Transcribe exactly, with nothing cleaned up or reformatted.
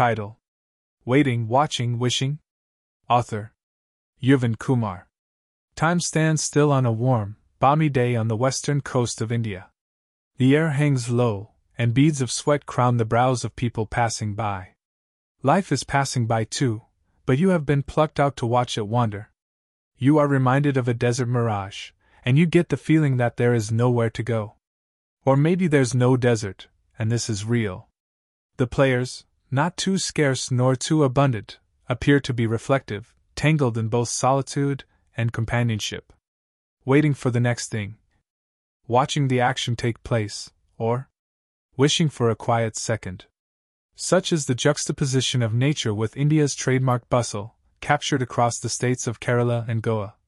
Title: Waiting, Watching, Wishing. Author: Yuvan Kumar. Time stands still on a warm, balmy day on the western coast of India. The air hangs low, and beads of sweat crown the brows of people passing by. Life is passing by too, but you have been plucked out to watch it wander. You are reminded of a desert mirage, and you get the feeling that there is nowhere to go. Or maybe there's no desert, and this is real. The players, not too scarce nor too abundant, appear to be reflective, tangled in both solitude and companionship. Waiting for the next thing. Watching the action take place, or wishing for a quiet second. Such is the juxtaposition of nature with India's trademark bustle, captured across the states of Kerala and Goa.